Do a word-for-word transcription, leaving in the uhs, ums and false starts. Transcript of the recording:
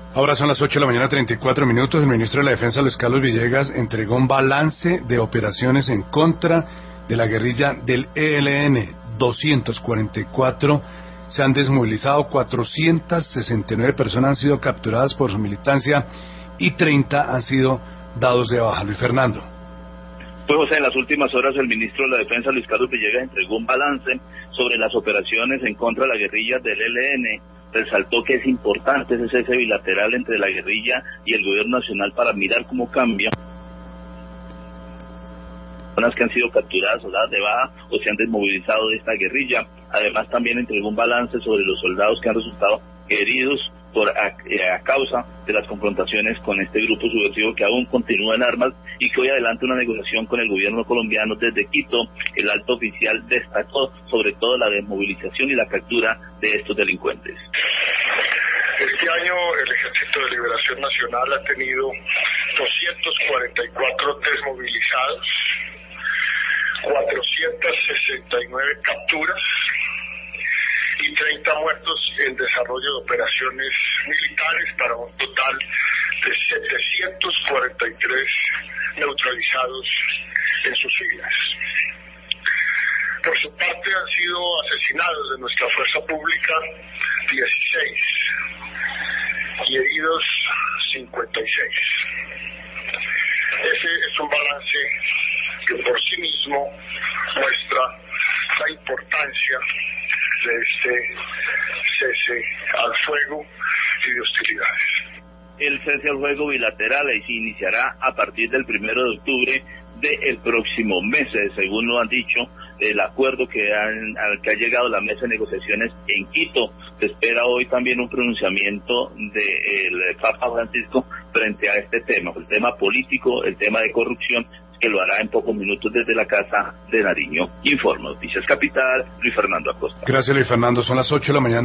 Ahora son las ocho de la mañana, treinta y cuatro minutos. El ministro de la Defensa, Luis Carlos Villegas, entregó un balance de operaciones en contra de la guerrilla del E L N. doscientos cuarenta y cuatro se han desmovilizado, cuatrocientas sesenta y nueve personas han sido capturadas por su militancia y treinta han sido dados de baja. Luis Fernando. Pues, José, en las últimas horas el ministro de la Defensa, Luis Carlos Villegas, entregó un balance sobre las operaciones en contra de la guerrilla del E L N. Resaltó que es importante ese cese bilateral entre la guerrilla y el gobierno nacional para mirar cómo cambia personas que han sido capturadas o dadas de baja o se han desmovilizado de esta guerrilla. Además, también entregó un balance sobre los soldados que han resultado heridos por a, a causa de las confrontaciones con este grupo subversivo que aún continúa en armas y que hoy adelanta una negociación con el gobierno colombiano desde Quito. El alto oficial destacó sobre todo la desmovilización y la captura de estos delincuentes. Este año el Ejército de Liberación Nacional ha tenido doscientos cuarenta y cuatro desmovilizados, cuatrocientas sesenta y nueve capturas y treinta muertos en desarrollo de operaciones militares, para un total de setecientos cuarenta y tres neutralizados en sus filas. Por su parte, han sido asesinados de nuestra fuerza pública dieciséis y heridos cincuenta y seis. Ese es un balance que por sí mismo muestra la importancia de este cese al fuego y de hostilidades. El cese al fuego bilateral se iniciará a partir del primero de octubre del próximo mes, según lo han dicho, el acuerdo que, han, al que ha llegado la mesa de negociaciones en Quito. Se espera hoy también un pronunciamiento del Papa Francisco frente a este tema, el tema político, el tema de corrupción, que lo hará en pocos minutos desde la Casa de Nariño. Informa Noticias Capital, Luis Fernando Acosta. Gracias, Luis Fernando. Son las ocho de la mañana.